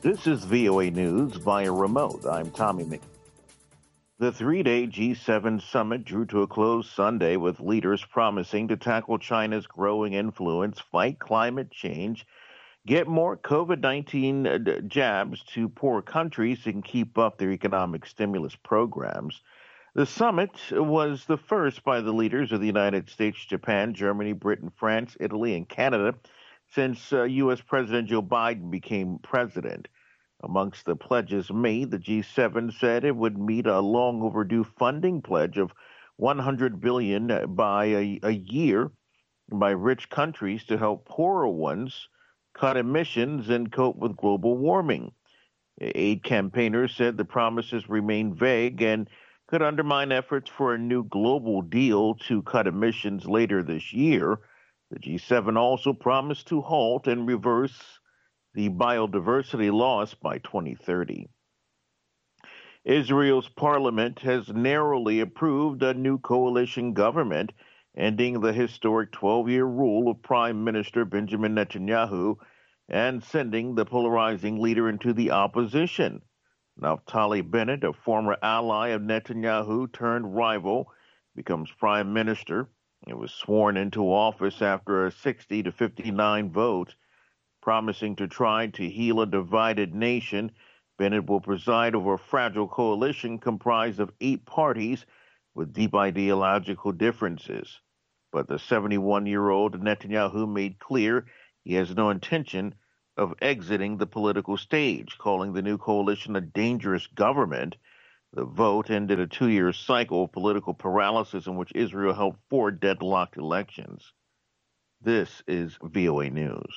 This is VOA News via remote. I'm Tommy McNeil. The three-day G7 summit drew to a close Sunday with leaders promising to tackle China's growing influence, fight climate change, get more COVID-19 jabs to poor countries, and keep up their economic stimulus programs. The summit was the first by the leaders of the United States, Japan, Germany, Britain, France, Italy, and Canada since U.S. President Joe Biden became president. Amongst the pledges made, the G7 said it would meet a long overdue funding pledge of $100 billion by a year by rich countries to help poorer ones cut emissions and cope with global warming. Aid campaigners said the promises remain vague and could undermine efforts for a new global deal to cut emissions later this year. The G7 also promised to halt and reverse the biodiversity loss by 2030. Israel's parliament has narrowly approved a new coalition government, ending the historic 12-year rule of Prime Minister Benjamin Netanyahu and sending the polarizing leader into the opposition. Naftali Bennett, a former ally of Netanyahu turned rival, becomes prime minister. He was sworn into office after a 60 to 59 vote. Promising to try to heal a divided nation, Bennett will preside over a fragile coalition comprised of 8 parties with deep ideological differences. But the 71-year-old Netanyahu made clear he has no intention of exiting the political stage, calling the new coalition a dangerous government. The vote ended a 2-year cycle of political paralysis in which Israel held 4 deadlocked elections. This is VOA News.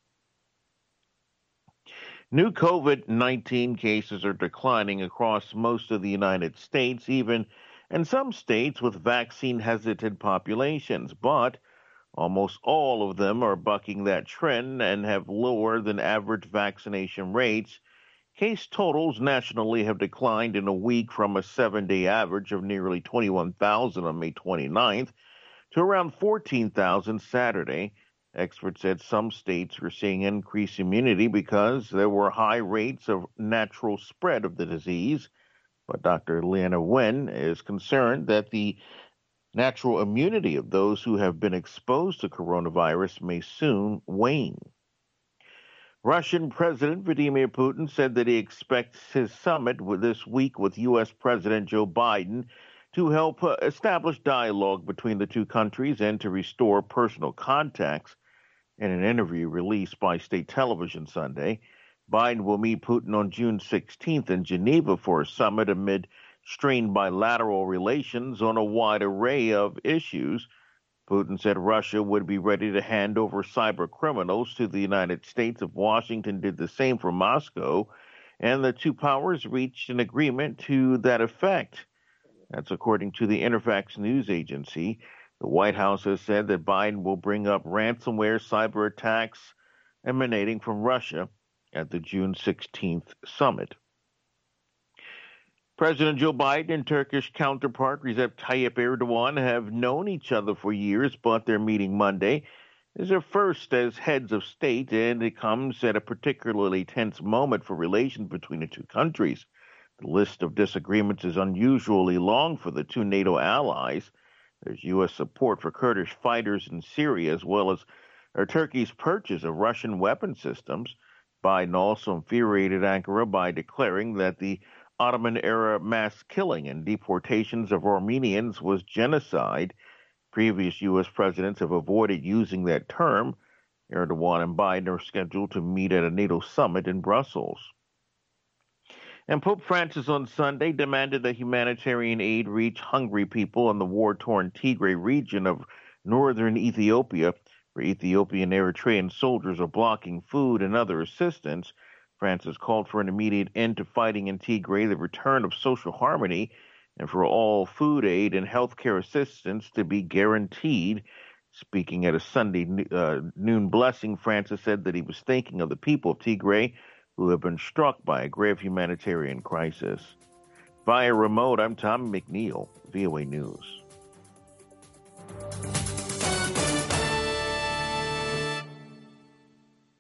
New COVID-19 cases are declining across most of the United States, even in some states with vaccine-hesitant populations, but almost all of them are bucking that trend and have lower than average vaccination rates. Case totals nationally have declined in a week from a 7-day average of nearly 21,000 on May 29th to around 14,000 Saturday. Experts said some states were seeing increased immunity because there were high rates of natural spread of the disease. But Dr. Leana Wen is concerned that the natural immunity of those who have been exposed to coronavirus may soon wane. Russian President Vladimir Putin said that he expects his summit this week with U.S. President Joe Biden to help establish dialogue between the two countries and to restore personal contacts. In an interview released by state television Sunday, Biden will meet Putin on June 16th in Geneva for a summit amid strained bilateral relations on a wide array of issues. Putin said Russia would be ready to hand over cyber criminals to the United States if Washington did the same for Moscow, and the two powers reached an agreement to that effect. That's according to the Interfax news agency. The White House has said that Biden will bring up ransomware cyber attacks emanating from Russia at the June 16th summit. President Joe Biden and Turkish counterpart Recep Tayyip Erdogan have known each other for years, but their meeting Monday is their first as heads of state, and it comes at a particularly tense moment for relations between the two countries. The list of disagreements is unusually long for the two NATO allies. There's U.S. support for Kurdish fighters in Syria, as well as Turkey's purchase of Russian weapon systems. Biden also infuriated Ankara by declaring that the Ottoman-era mass killing and deportations of Armenians was genocide. Previous U.S. presidents have avoided using that term. Erdogan and Biden are scheduled to meet at a NATO summit in Brussels. And Pope Francis on Sunday demanded that humanitarian aid reach hungry people in the war-torn Tigray region of northern Ethiopia, where Ethiopian Eritrean soldiers are blocking food and other assistance. Francis called for an immediate end to fighting in Tigray, the return of social harmony, and for all food aid and health care assistance to be guaranteed. Speaking at a Sunday noon blessing, Francis said that he was thinking of the people of Tigray who have been struck by a grave humanitarian crisis. Via remote, I'm Tom McNeil, VOA News.